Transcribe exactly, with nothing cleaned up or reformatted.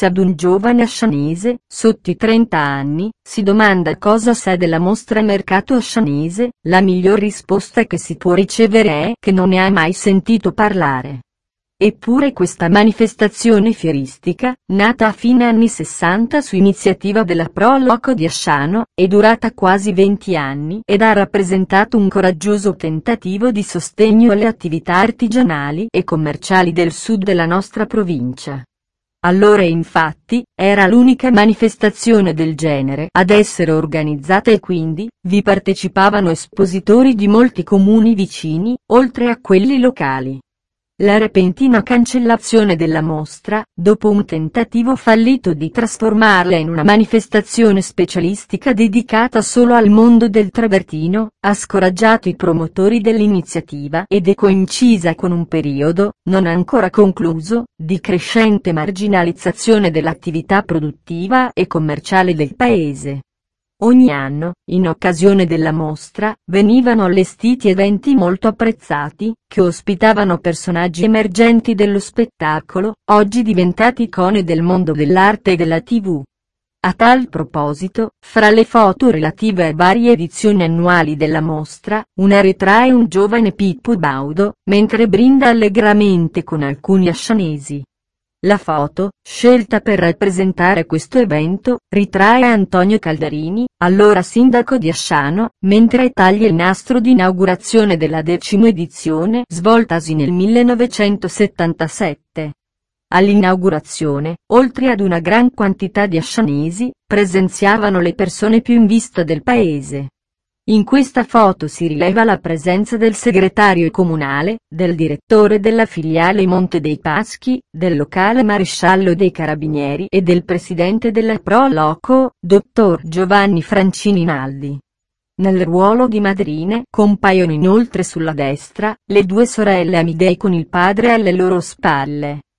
se ad un giovane ascianese, sotto i trenta anni, si domanda cosa sa della mostra mercato ascianese, la miglior risposta che si può ricevere è che non ne ha mai sentito parlare. Eppure questa manifestazione fieristica, nata a fine anni sessanta su iniziativa della Pro Loco di Asciano, è durata quasi venti anni ed ha rappresentato un coraggioso tentativo di sostegno alle attività artigianali e commerciali del sud della nostra provincia. Allora infatti, era l'unica manifestazione del genere ad essere organizzata e quindi, vi partecipavano espositori di molti comuni vicini, oltre a quelli locali. La repentina cancellazione della mostra, dopo un tentativo fallito di trasformarla in una manifestazione specialistica dedicata solo al mondo del travertino, ha scoraggiato i promotori dell'iniziativa ed è coincisa con un periodo, non ancora concluso, di crescente marginalizzazione dell'attività produttiva e commerciale del paese. Ogni anno, in occasione della mostra, venivano allestiti eventi molto apprezzati, che ospitavano personaggi emergenti dello spettacolo, oggi diventati icone del mondo dell'arte e della tivù. A tal proposito, fra le foto relative a varie edizioni annuali della mostra, una ritrae un giovane Pippo Baudo, mentre brinda allegramente con alcuni ascianesi. La foto, scelta per rappresentare questo evento, ritrae Antonio Calderini, allora sindaco di Asciano, mentre taglia il nastro di inaugurazione della decima edizione svoltasi nel millenovecentosettantasette. All'inaugurazione, oltre ad una gran quantità di ascianesi, presenziavano le persone più in vista del paese. In questa foto si rileva la presenza del segretario comunale, del direttore della filiale Monte dei Paschi, del locale maresciallo dei Carabinieri e del presidente della Pro Loco, dottor Giovanni Francini Naldi. Nel ruolo di madrine compaiono inoltre sulla destra, le due sorelle Amidei con il padre alle loro spalle.